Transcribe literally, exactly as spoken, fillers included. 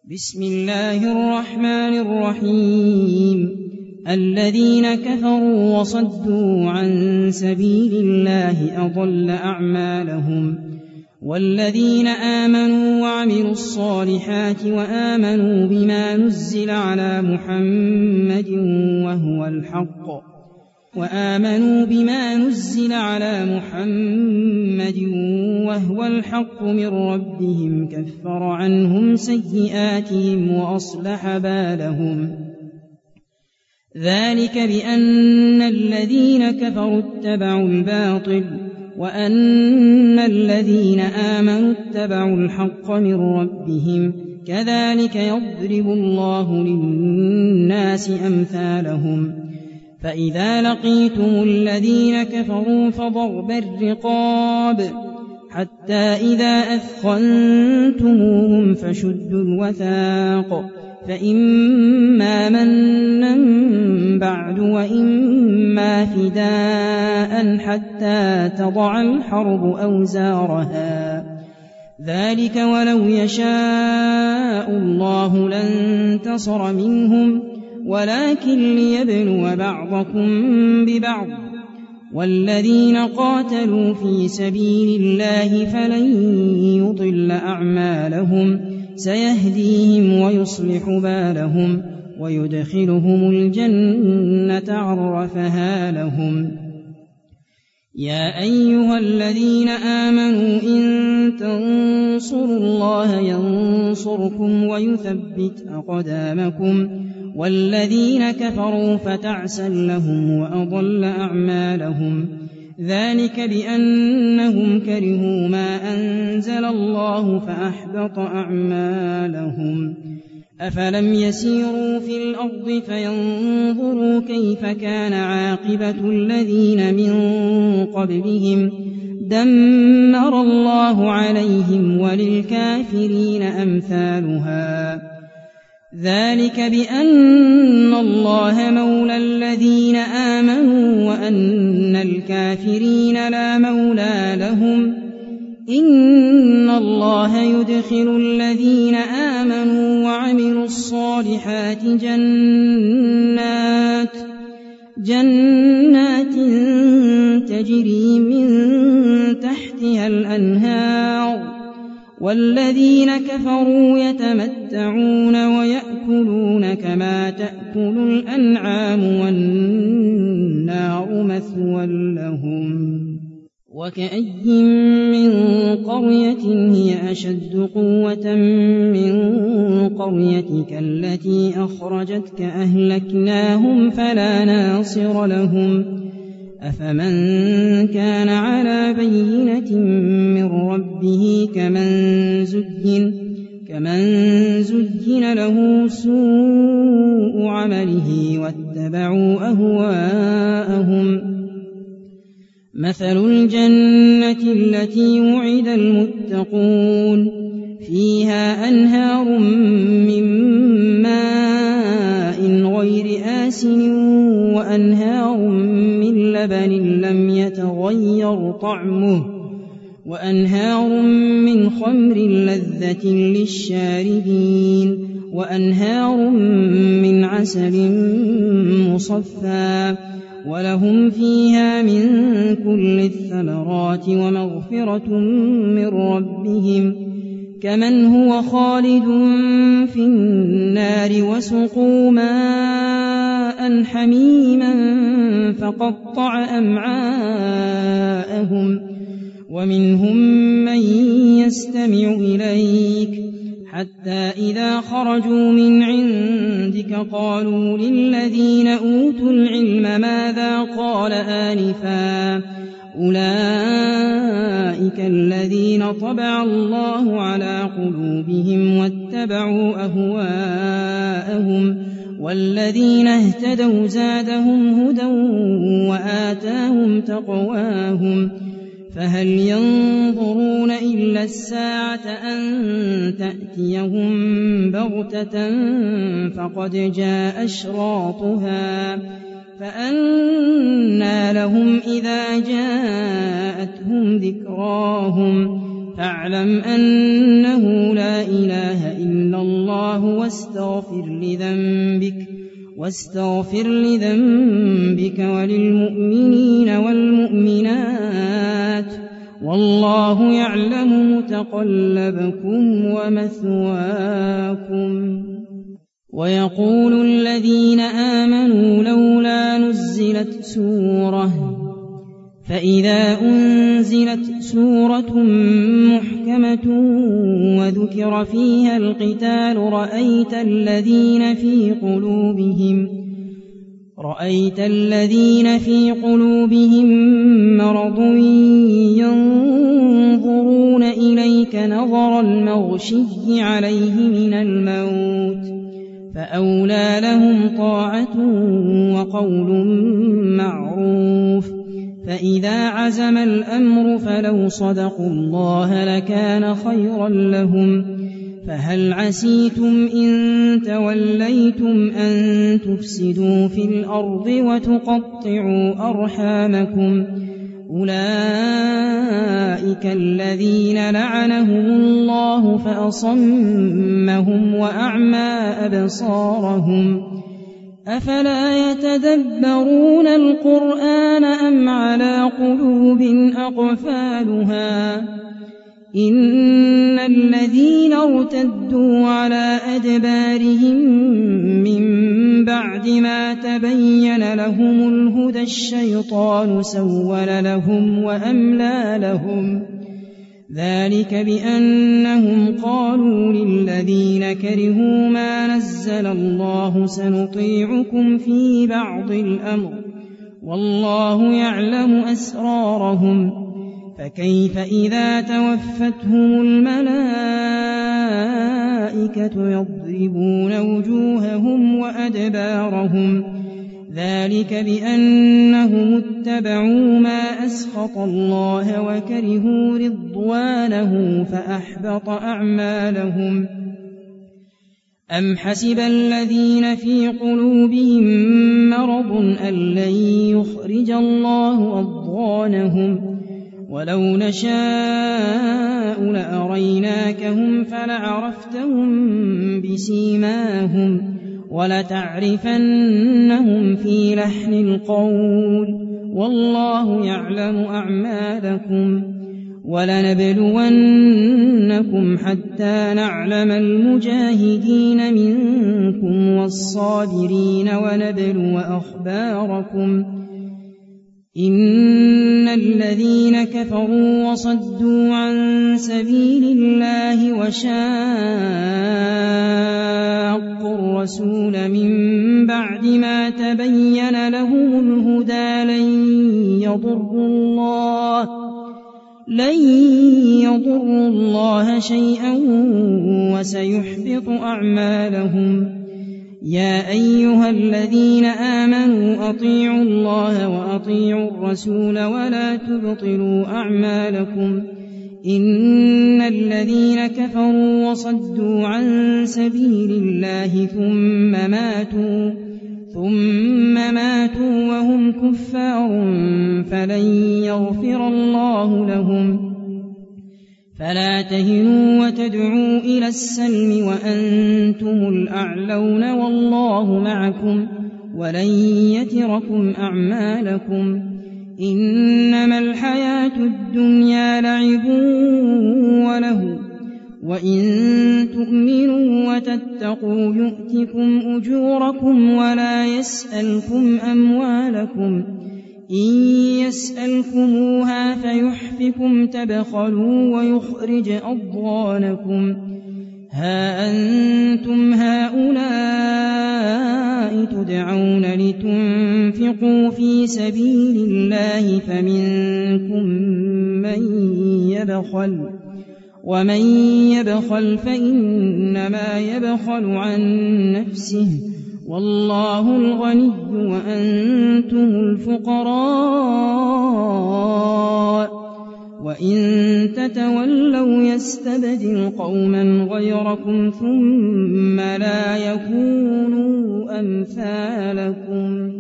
بسم الله الرحمن الرحيم الذين كفروا وصدوا عن سبيل الله أضل أعمالهم والذين آمنوا وعملوا الصالحات وآمنوا بما نزل على محمد وهو الحق وآمنوا بما نزل على محمد وهو الحق من ربهم كفر عنهم سيئاتهم وأصلح بالهم ذلك بأن الذين كفروا اتبعوا الباطل وأن الذين آمنوا اتبعوا الحق من ربهم كذلك يضرب الله للناس أمثالهم فإذا لقيتم الذين كفروا فضرب الرقاب حتى إذا أثخنتموهم فشدوا الوثاق فإما منا بعد وإما فداء حتى تضع الحرب أوزارها ذلك ولو يشاء الله لانتصر منهم ولكن ليبلو بعضكم ببعض والذين قاتلوا في سبيل الله فلن يضل أعمالهم سيهديهم ويصلح بالهم ويدخلهم الجنة عرفها لهم يا أيها الذين آمنوا إن تنصروا الله ينصركم ويثبت أقدامكم والذين كفروا فتعسا لهم وأضل أعمالهم ذلك بأنهم كرهوا ما أنزل الله فأحبط أعمالهم أفلم يسيروا في الأرض فينظروا كيف كان عاقبة الذين من قبلهم دمر الله عليهم وللكافرين أمثالها ذلك بأن الله مولى الذين آمنوا وأن الكافرين لا مولى لهم إن الله يدخل الذين آمنوا وعملوا الصالحات جنات جنات تجري من تحتها الأنهار والذين كفروا يتمتعون ويأكلون كما تأكل الأنعام والنار مثوى لهم وكأي من قرية هي أشد قوة من قريتك التي أخرجتك أهلكناهم فلا ناصر لهم أفمن كان على بينة من ربه كمن زين كمن زين له سوء عمله واتبعوا أهواءهم مثل الجنة التي وعد المتقون فيها أنهار من ماء غير آسن وأنهار من لبن لم يتغير طعمه وأنهار من خمر لذة للشاربين وأنهار من عسل مصفى ولهم فيها من كل الثمرات ومغفرة من ربهم كمن هو خالد في النار وسقوا ماء حميما فقطع أمعاءهم ومنهم من يستمع إليك حتى إذا خرجوا من عندك قالوا للذين أوتوا العلم ماذا قال آنفا أولئك الذين طبع الله على قلوبهم واتبعوا أهواءهم والذين اهتدوا زادهم هدى وآتاهم تقواهم فهل ينظرون إلا الساعة أن تأتيهم بغتة فقد جاء أشراطها فأنى لهم إذا جاءتهم ذكراهم فاعلم أنه لا إله إلا الله واستغفر لذنبك واستغفر لذنبك وللمؤمنين والمؤمنات والله يعلم متقلبكم ومثواكم. ويقول الذين آمنوا لولا نزلت سورة فإذا أنزلت سورة محكمة وذكر فيها القتال رأيت الذين في قلوبهم رأيت الذين في قلوبهم مرض ينظرون إليك نظر المغشي عليه من الموت فأولى لهم طاعة وقول معروف. فإذا عزم الأمر فلو صدقوا الله لكان خيرا لهم. فهل عسيتم إن توليتم أن تفسدوا في الأرض وتقطعوا أرحامكم أولئك الذين لعنهم الله فأصمهم وأعمى أبصارهم أفلا يتدبرون القرآن أم على قلوب أقفالها إن الذين ارتدوا على أدبارهم من بعد ما تبين لهم الهدى الشيطان سول لهم وأملى لهم ذلك بأنهم قالوا للذين كرهوا ما نزل الله سنطيعكم في بعض الأمر والله يعلم أسرارهم فكيف إذا توفتهم الملائكة يضربون وجوههم وأدبارهم ذلك بأنهم اتبعوا ما أسخط الله وكرهوا رضوانه فأحبط أعمالهم. أم حسب الذين في قلوبهم مرض أن لن يخرج الله أضغانهم ولو نشاء لأريناكهم فلعرفتهم بسيماهم ولتعرفنهم في لحن القول والله يعلم أعمالكم. ولنبلونكم حتى نعلم المجاهدين منكم والصابرين ونبلو أخباركم. إن الذين كفروا وصدوا عن سبيل الله وشاقوا الرسول من بعد ما تبين لهم الهدى لن يضروا الله لن يضروا الله شيئا وسيحبط أعمالهم. يا أيها الذين آمنوا أطيعوا الله وأطيعوا الرسول ولا تبطلوا أعمالكم. إن الذين كفروا وصدوا عن سبيل الله ثم ماتوا ثم ماتوا وهم كفار فلن يغفر الله لهم. فلا تهنوا وتدعوا إلى السلم وأنتم الأعلون والله معكم ولن يتركم أعمالكم. إنما الحياة الدنيا لعب وله وإن تؤمنوا وتتقوا يؤتكم أجوركم ولا يسألكم أموالكم. إن يسألكموها فيحفكم تبخلوا ويخرج أضغانكم. ها أنتم هؤلاء تدعون لتنفقوا في سبيل الله فمنكم من يبخل ومن يبخل فإنما يبخل عن نفسه والله الغني وأنتم الفقراء وإن تتولوا يستبدل قوما غيركم ثم لا يكونوا أمثالكم.